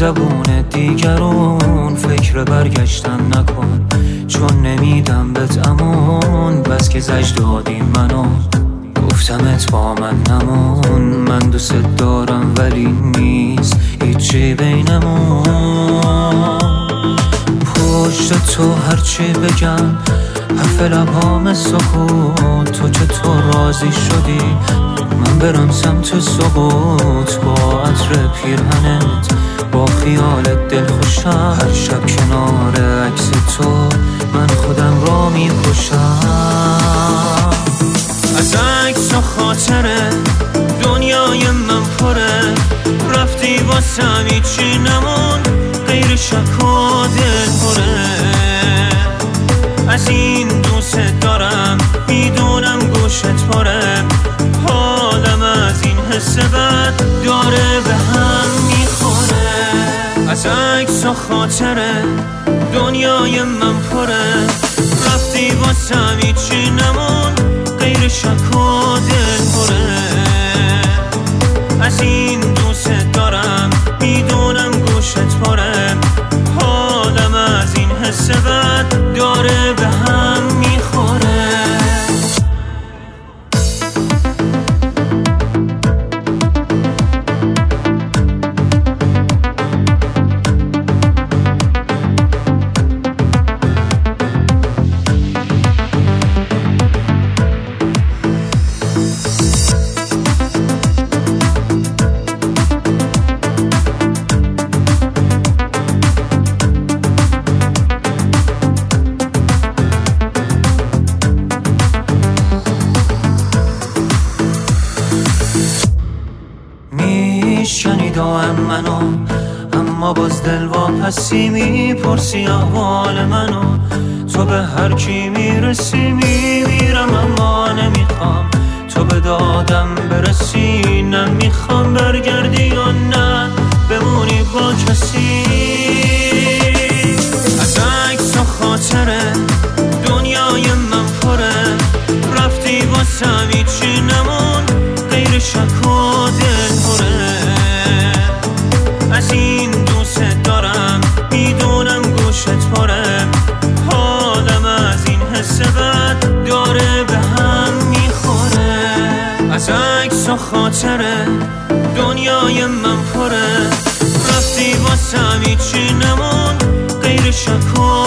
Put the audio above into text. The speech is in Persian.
زبون دیگرون فکر برگشتن نکن، چون نمیدم بهت امان. بس که زج دادی منو، گفتمت با من نمون. من دوست دارم ولی نیست هیچی بینمون. پشت تو هرچی بگم حرف لبام سکوت. تو چطور راضی شدی من برم سمت سقوط؟ با عطر پیرهنت با خیالت دل خوشم. هر شب کنار عکس تو من خودم را میکشم. از عکس و خاطره دنیای من پره. رفتی واسم هیچی نمون غیر شک و دل پره. از این دوست دارم میدونم گوشت پره. حالم از این حس بد داره به هم میخوره. از عکس و خاطره دنیای من پره. رفتی واسم هیچی نمون غیر شک و دل پره. از این دوست دارم میدونم گوشت پره. حالم از این حس بد داره به هم میخوره. میشنی دائم منو، اما باز دل واپسی میپرسی احوال منو. تو به هر کی میرسی میمیرم اما نمیخوام تو به دادم برسی. نمیخوام برگردی یا نه بمونی با کسی. از عکس و خاطره دنیای من پره. رفتی واسم هیچی نمون غیر شک و دل پره. از این دوست دارم میدونم گوشت پره. حالم از این حس بد داره به هم میخوره. از عکس و خاطره دنیای من پره. رفتی واسم هیچی نمون غیر شک و